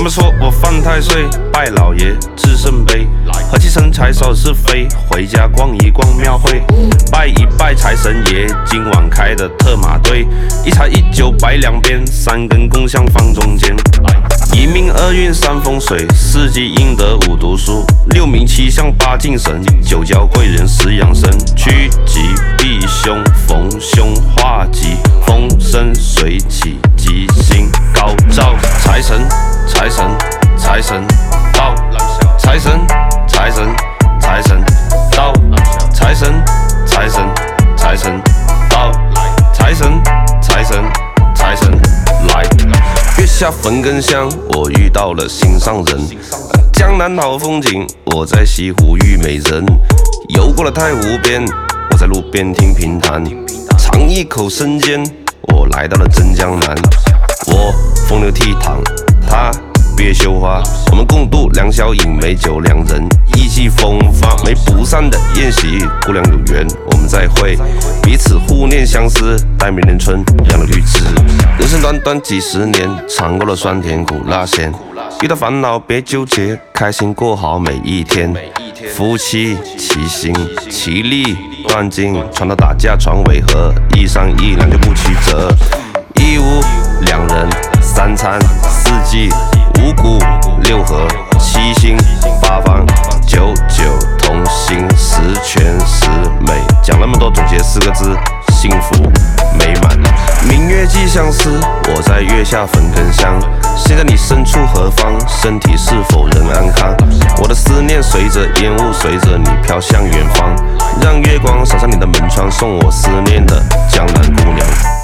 们说我犯太岁，拜老爷治圣杯，和气生财扫是非，回家逛一逛庙会，拜一拜财神爷，今晚开的特马队，一茶一酒摆两边，3根供香放中间。一命2运3风水，4积阴德5读书，6名7相8敬神，9交贵人10养生，趋吉避凶，逢凶化吉，风生水起，吉星高照。财神财神财神到，财神财神财神到，财神财神财神到，财神财神财神来。月下焚根香，我遇到了心上人。江南好风景，我在西湖遇美人。游过了太湖边，我在路边听评弹。尝一口生煎，我来到了真江南。我风流倜傥，他别羞花，我们共度良宵饮美酒，两人意气风发，没不散的宴席，姑娘有缘我们再会，彼此互念相思，待明年春养了绿枝。人生短短几十年，尝过了酸甜苦辣咸，遇到烦恼别纠结，开心过好每一天。夫妻齐心，其利断金，船到打架船尾和，1商1量就不曲折。1屋2人3餐4季5谷6合7星8方9九同心10全10美。讲那么多，总结4个字：幸福美满。明月寄相思，我在月下焚根香。现在你身处何方？身体是否仍安康？我的思念随着烟雾，随着你飘向远方。让月光洒上你的门窗，送我思念的江南姑娘。